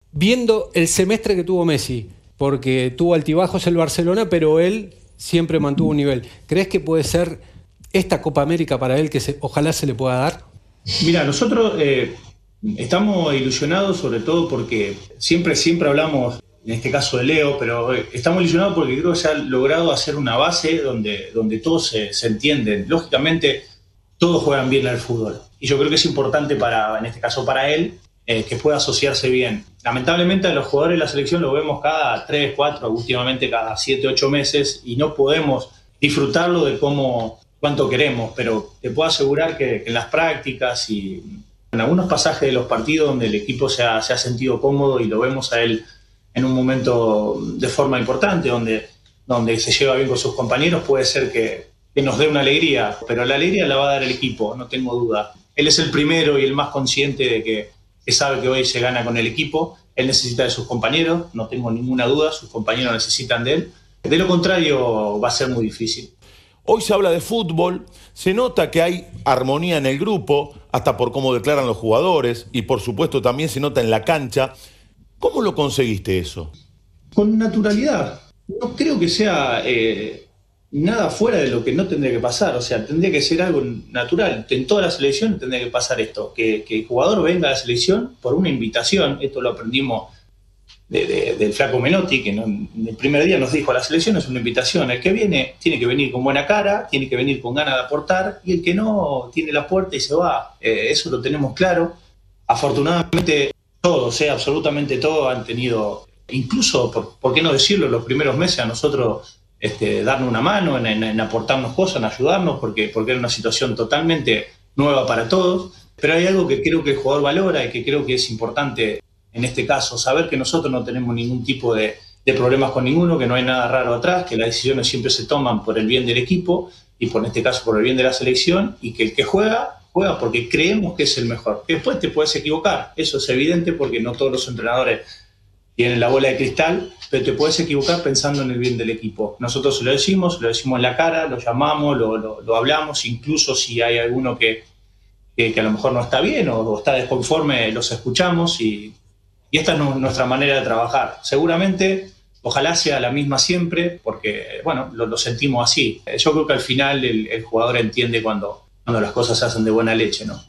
Viendo el semestre que tuvo Messi, porque tuvo altibajos el Barcelona, pero él siempre mantuvo un nivel. ¿Crees que puede ser esta Copa América para él ojalá se le pueda dar? Mira, nosotros estamos ilusionados sobre todo porque siempre hablamos, en este caso de Leo, pero estamos ilusionados porque creo que se ha logrado hacer una base donde todos se entienden. Lógicamente, todos juegan bien al fútbol. Y yo creo que es importante en este caso para él, que pueda asociarse bien. Lamentablemente a los jugadores de la selección lo vemos cada 3, 4, últimamente cada 7, 8 meses y no podemos disfrutarlo de cuánto queremos, pero te puedo asegurar que en las prácticas y en algunos pasajes de los partidos donde el equipo se ha sentido cómodo y lo vemos a él en un momento de forma importante, donde se lleva bien con sus compañeros, puede ser que nos dé una alegría, pero la alegría la va a dar el equipo, no tengo duda. Él es el primero y el más consciente de que sabe que hoy se gana con el equipo, él necesita de sus compañeros, no tengo ninguna duda, sus compañeros necesitan de él. De lo contrario, va a ser muy difícil. Hoy se habla de fútbol, se nota que hay armonía en el grupo, hasta por cómo declaran los jugadores, y por supuesto también se nota en la cancha. ¿Cómo lo conseguiste eso? Con naturalidad. No creo que sea nada fuera de lo que no tendría que pasar. O sea, tendría que ser algo natural. En toda la selección tendría que pasar esto. Que el jugador venga a la selección por una invitación. Esto lo aprendimos del flaco Menotti, que en el primer día nos dijo: la selección es una invitación. El que viene tiene que venir con buena cara, tiene que venir con ganas de aportar, y el que no tiene la puerta y se va. Eso lo tenemos claro. Afortunadamente todos, absolutamente todos han tenido, incluso, por qué no decirlo, los primeros meses a nosotros darnos una mano, en aportarnos cosas, en ayudarnos, porque era una situación totalmente nueva para todos. Pero hay algo que creo que el jugador valora y que creo que es importante en este caso, saber que nosotros no tenemos ningún tipo de problemas con ninguno, que no hay nada raro atrás, que las decisiones siempre se toman por el bien del equipo y en este caso por el bien de la selección, y que el que juega porque creemos que es el mejor. Que después te puedes equivocar, eso es evidente porque no todos los entrenadores tienen la bola de cristal, pero te puedes equivocar pensando en el bien del equipo. Nosotros lo decimos en la cara, lo llamamos, lo hablamos, incluso si hay alguno que a lo mejor no está bien o está desconforme, los escuchamos y esta es nuestra manera de trabajar. Seguramente, ojalá sea la misma siempre, porque, bueno, lo sentimos así. Yo creo que al final el jugador entiende cuando las cosas se hacen de buena leche, ¿no?